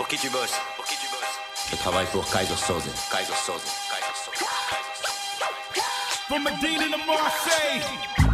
qui tu bosses? Pour qui tu bosses? Je travaille pour Kaiser Soze. Kaiser Soze. Kaiser Soze. From Medina to Marseille.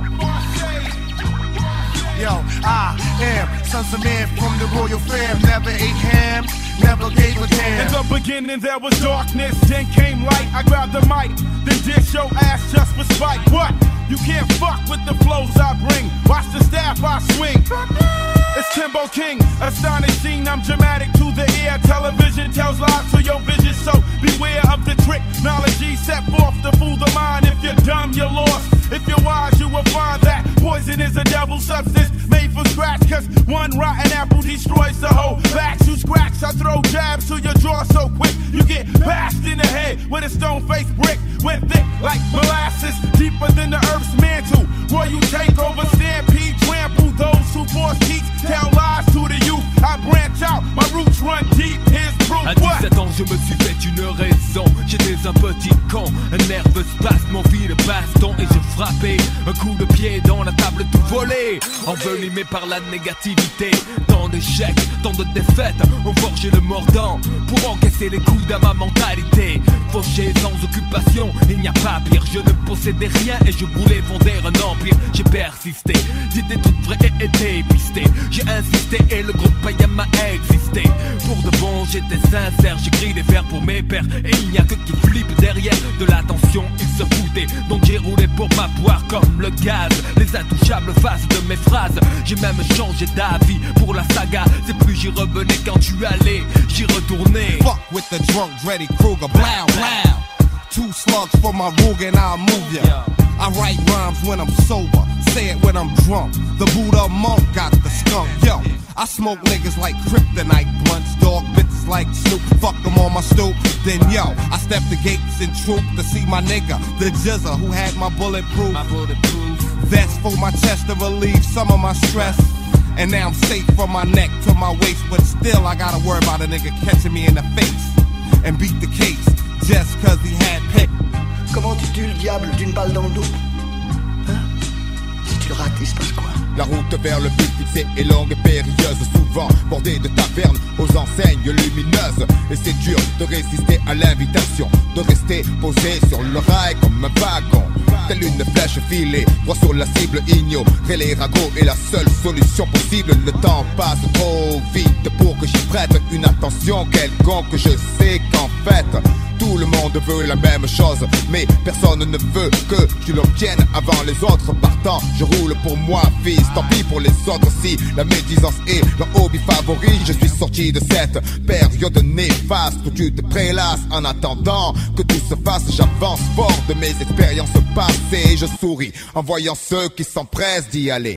Yo, I am sons of man from the royal fam. Never ate ham, never gave a damn. In the beginning there was darkness, then came light. I grabbed the mic, then dish your ass just for spite. What? You can't fuck with the flows I bring. Watch the staff I swing. It's Timbo King, astonishing, I'm dramatic to the ear. Television tells lies to your vision, so beware of the trick. Knowledge set forth to fool the mind. If you're dumb, you're lost. If you're wise, you will find that poison is a devil substance made for scratch. Cause one rotten apple destroys the whole batch. You scratch, I throw jabs to your jaw so quick. You get bashed in the head with a stone-faced brick. Went thick like molasses, deeper than the earth's mantle. Royal takeover, stampede, trample those who force teach, tell lies to the youth. I branch out, my roots run deep, here's proof. À 17 ans, je me suis fait une raison. J'étais un petit con, un nerveux spasme, envie de baston. Et j'ai frappé un coup de pied dans la table tout volé. Envenimé par la négativité, tant d'échecs, tant de défaites ont forgé le mordant pour encaisser les coups de ma mentalité. Fauché sans occupation, il n'y a pas pire. Je ne possédais rien et je voulais fonder un empire. J'ai persisté, j'étais toute vraie et été pisté. J'ai insisté et le groupe Payam a existé. Pour de bon, j'étais sincère, j'écris des vers pour mes pères. Et il n'y a que qui flippe derrière de l'attention, ils se foutaient. Donc j'ai roulé pour m'avoir comme le gaz. Les intouchables faces de mes phrases. J'ai même changé d'avis pour la saga. C'est plus j'y revenais quand tu allais, j'y retournais. Fuck with the drunk Dreddy Kruger, blow, blow. 2 slugs for my Rug and I'll move ya. I write rhymes when I'm sober, say it when I'm drunk. The Buddha monk got the skunk, yo. I smoke niggas like kryptonite blunts, dog bitches like Snoop. Fuck them on my stoop. Then yo, I step the gates in troop to see my nigga, the Jizza, who had my bulletproof. Vest for my chest to relieve some of my stress. And now I'm safe from my neck to my waist, but still I gotta worry about a nigga catching me in the face and beat the case just cause he had pick. Comment tu tues le diable d'une balle dans le dos? Hein? Si tu le rates, il se passe quoi? La route vers le but fixé est longue et périlleuse, souvent bordée de tavernes aux enseignes lumineuses. Et c'est dur de résister à l'invitation, de rester posé sur le rail comme un wagon. Telle une flèche filée, droit sur la cible, ignorer les ragots est la seule solution possible. Le temps passe trop vite pour que j'y prête une attention quelconque. Je sais qu'en fait, tout le monde veut la même chose, mais personne ne veut que je l'obtienne avant les autres. Partant, je roule pour moi, fils. Tant pis pour les autres si la médisance est leur hobby favori. Je suis sorti de cette période néfaste où tu te prélasses en attendant que tout se fasse. J'avance fort de mes expériences passées. Je souris en voyant ceux qui s'empressent d'y aller.